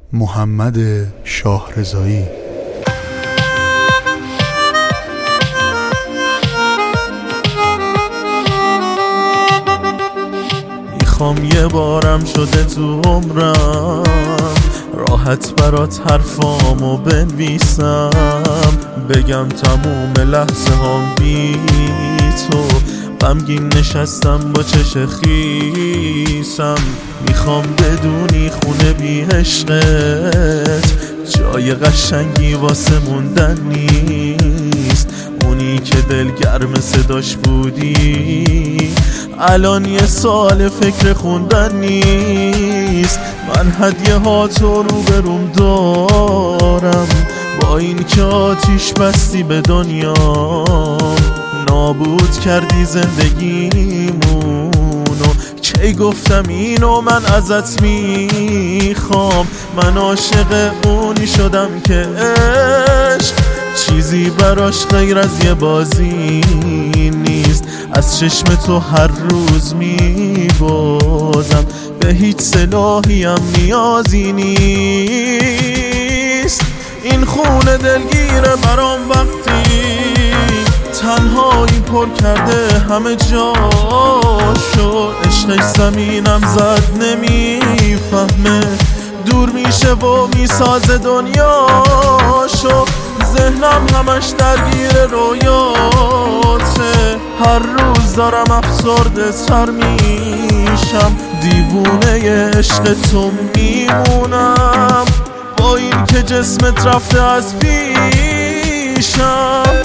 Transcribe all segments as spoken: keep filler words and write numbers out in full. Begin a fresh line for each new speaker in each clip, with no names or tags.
محمد شاهرضایی.
میخوام یه بارم شده تو عمرم راحت برات حرفامو بنویسم، بگم تموم لحظه هم بی تو غمگین نشستم با چش خیسم. میخوام بدونی خونه بی عشقت جای قشنگی واسه موندن نیست. اونی که دلگرم صداش بودی الان یه سال فکر خوندن نیست. من هدیه ها تو رو بروم دارم، با این که آتیش بستی به دنیا نابود کردی زندگیمونو. کی گفتم اینو من ازت میخوام؟ من عاشق اونی شدم که عشق چیزی براش غیر از یه بازی نیست. از چشم تو هر روز میبازم، به هیچ سلاحی هم نیازی نیست. این خونه دلگیره برام وقتی تنهایی پر کرده همه جاشو. عشقش زمینم زد نمیفهمه، دور میشه و میسازه دنیاشو. ذهنم همش درگیر رویاته، هر روز دارم افسرده تر میشم. دیوونه عشق تو میمونم با این که جسمت رفته از پیشم.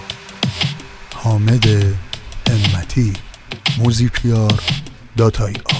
حامد همتی موزیپیار داتای